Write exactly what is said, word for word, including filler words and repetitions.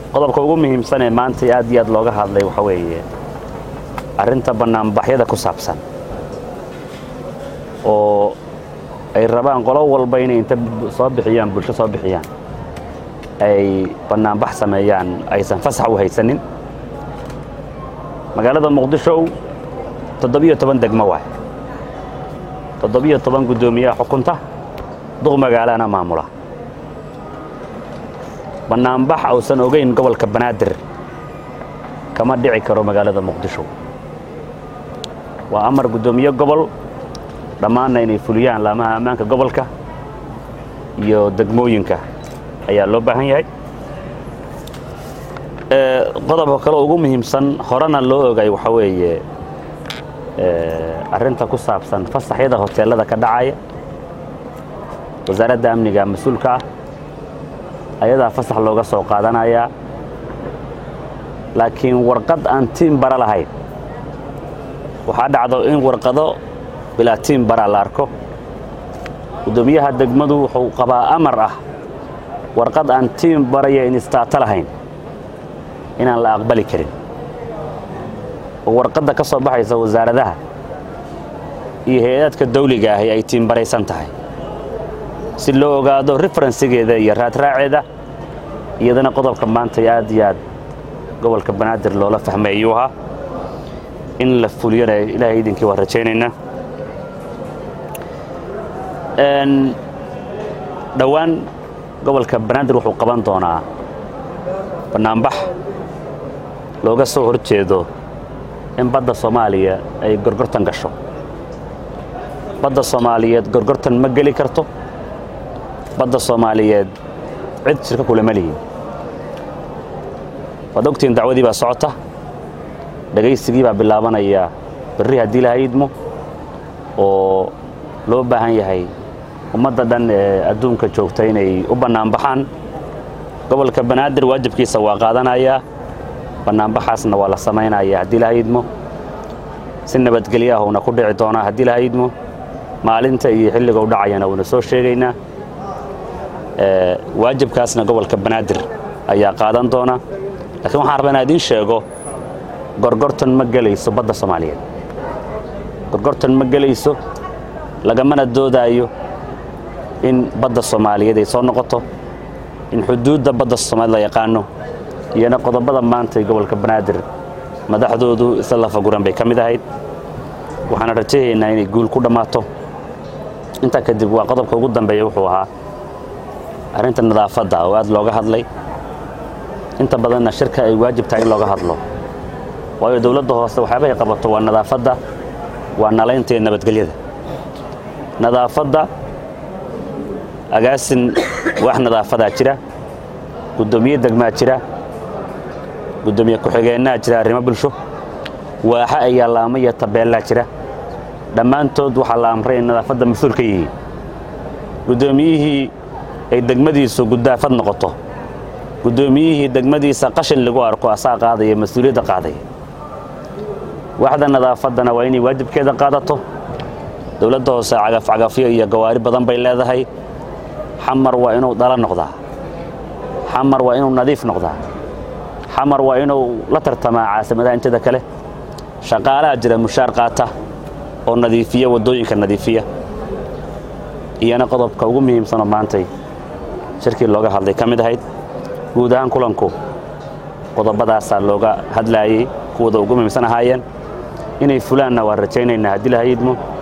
qodobka ugu muhiimsan ee maanta aad iyo aad looga hadlay waxa weeye arrinta banaanbaxyada ku saabsan oo ay rabaan qolo walba inay inta soo bixiyaan bulsho soo bixiyaan ay banaanbax sameeyaan aysan fasax u haysanin magaalada Muqdisho toddobiyo toban degmo waay toddobiyo toban gudoomiye xukunta duq magaalana maamula banaanbax awsan ogeyn gobolka Banaadir kama dhici karo magaalada Muqdisho waa amar gudoomiye gobol dhamaana inay fuliyaan laamaha ammaanka gobolka iyo degmooyinka ayaa loo baahan yahay ee qodobka kale ugu muhiimsan horena loo ogay waxa weeye ee arrinta ku saabsan fasaxyada hoteelada ka dhacaya wasaaradda amniga mas'uulka ah ayada fasax looga soo qaadanaya laakiin warqad aan tiim bara lahayn waxa dhacdo in warqado bila tiim bara la arko gudoomiyaha degmadu wuxuu qabaa amar ah warqad aan tiim baraya in istaata lahayn inaan la aqbali karin oo warqadda ka soo baxaysa wasaaradaha iyo hay'adka dawliga ah ay tiim baraysan tahay si loo ogaado referencegeeda iyo raad raaceeda iyadana qodobka maanta aad iyo aad gobolka Banaadir loola fahmayo ha in la fuliyana ilaahay idinkii waa rajaynaynaa een dhawaan gobolka Banaadir wuxuu qaban doonaa banaanbax looga soo horjeedo in badda Soomaaliya ay gorgortan gasho badda Soomaaliyeed gorgortan ma gali karto badda Soomaaliyeed cid shirka kula malihin wadogtiin dacwadii baa socota dhageysigii baa bilaabanaya bari hadii la haydmo oo loo baahan yahay ummadda dhan ee adduunka joogta inay u banaan baxaan gobolka Banaadir waajibkiisa waa qaadanaya banaan baxaasna waa la sameynaya hadii la haydmo si nabadgelyo ah oo ku dhici doona hadii la haydmo maalinta iyo xilliga u dhacayana wana soo sheegaynaa ee waajibkaasna gobolka Banaadir ayaa qaadan doona laakiin waxaan rabaa inaan idin sheego gorgortan ma galayso badda Soomaaliyeed gorgortan ma galayso lagamana doodayo in badda Soomaaliyeed ay soo noqoto in xuduudda badda Soomaaliyeed la yaqaano iyana qodobada maanta gobolka Banaadir madaxdoodu isla faguran bay kamid ahayd waxaan rajaynaynaa inay guul ku dhamaato inta kadib waa qodobka ugu dambeeya wuxuu ahaa arrinta nadaafadda oo aad looga hadlay inta badanna shirka ay waajib tahay in looga hadlo waayo dawladda hoose waxba ay qabato waa nadaafadda waa nalaynta nabadgelyada nadaafadda agaasin wax nadaafada jira gudoomiye degma jira gudoomiye ku xigeenna jira arrimo bulsho waxa ay laamaya tabeella jira dhamaantood waxa la amray in nadaafadda mas'uulka yihiin gudoomiyihii ay degmadiisu gudaafad noqoto gudoomiyihii degmadiisa qashin lagu arko asaa qaadaya mas'uuliyadda qaaday waxda nadaafadana waa inay waajibkeeda qaadato dawladda hoose cagaf cagafyo iyo gawaari badan bay leedahay xamar waa inuu dala noqdaa xamar waa inuu nadiif noqdaa xamar waa inuu la tartamaa caasimadaha inta kale shaqaalaha jira mushaar qaata oo nadiifiya wadooyinka nadiifiya iyana qodobka ugu muhiimsan maantay shirkii looga hadlay kamid ahayd guud ahaan kulanku qodobadaas looga hadlayay kuwada ugu muhiimsan ahaayeen inay fulaanna waa rajaynaynaa hadii la haydmo